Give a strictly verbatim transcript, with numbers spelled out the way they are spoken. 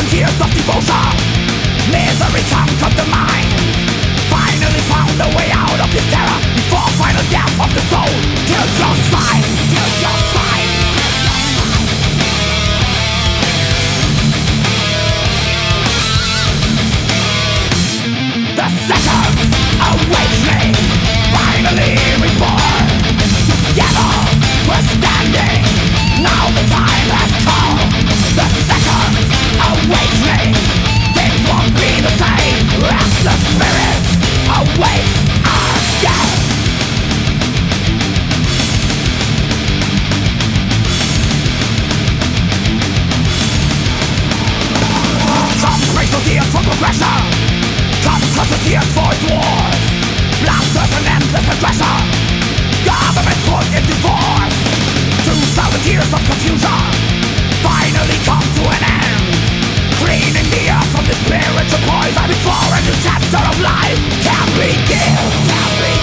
tears of devotion. Misery conquered the mind. Finally found a way out of this terror before final death of the soul. Till your sign, till your sign. The second awakening, finally reborn. Together we're standing, now the time has come. The second awakening, things won't be the same as the spirit awakes again. Come praise the tears for progression. Come cause the tears for its wars. Blasters and endless aggression. Government put in divorce. Two thousand years of confusion finally come to an end. Cleaning the earth from the spiritual poison before a new chapter of life can begin. Can begin.